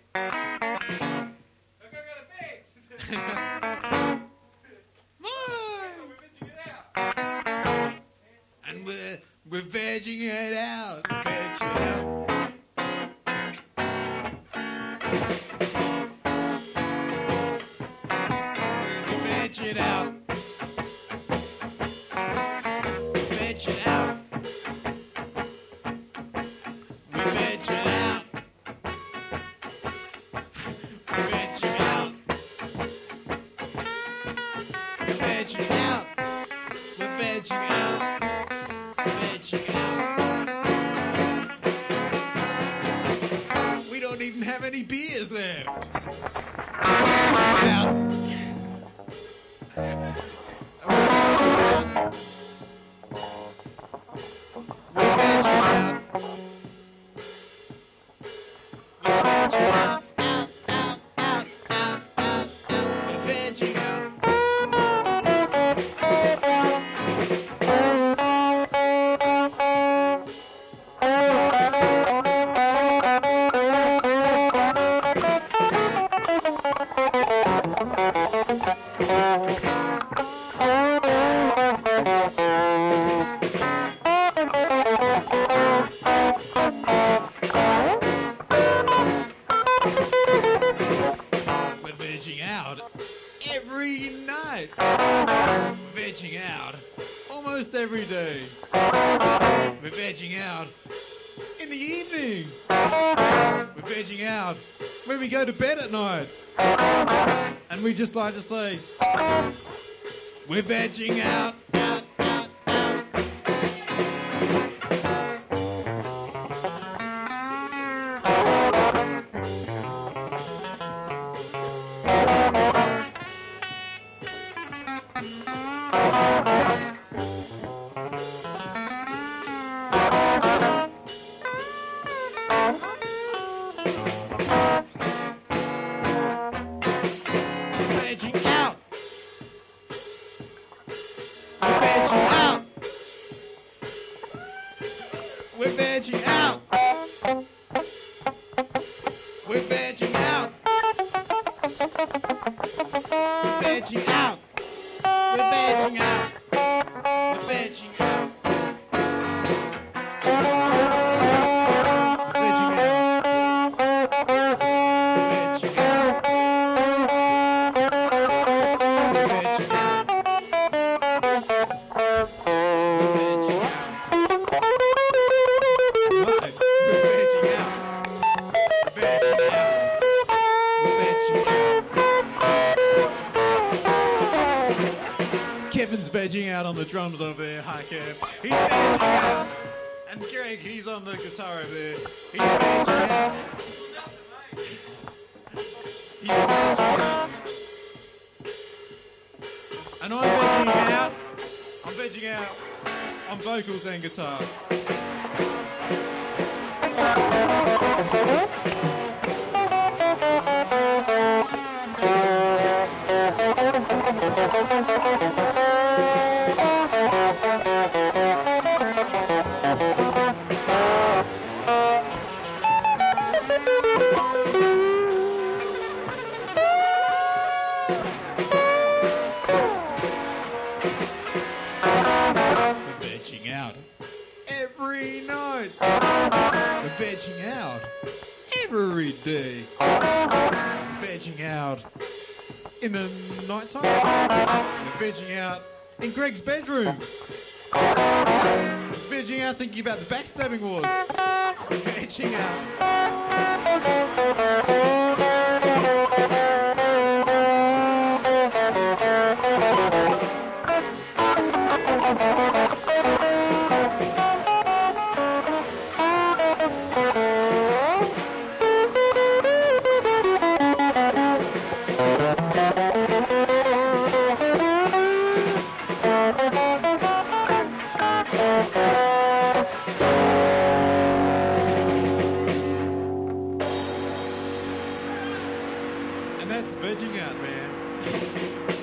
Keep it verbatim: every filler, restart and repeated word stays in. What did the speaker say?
And we're, we're vegging it out. Veg it out. We veg it out. Veg it out. We veg it out. We veg it out. We veg it out. We're vegging out. Vegging out. We don't even have any beers left. Out. We're vegging out. We're vegging out. Out, out, out, out, out, out. We're vegging out. We're vegging out every night. Vegging out almost every day. We're vegging out in the evening. We're vegging out when we go to bed at night. And we just like to say, we're vegging out, out, out, out. Vegging out. We're vegging out. We're vegging out. We're vegging out. We're vegging out. We're vegging out. We're vegging out. Kevin's vegging out on the drums over there. Hi, Kev. He's vegging out. And Greg, he's on the guitar over there. He's vegging out. He's vegging out. And I'm vegging out. I'm vegging out on vocals and guitar. Every night. We're vegging out every day. We're vegging out in the night time. We're vegging out in Greg's bedroom. We're vegging out thinking about the backstabbing wars. We're vegging out. And that's vegging out, man.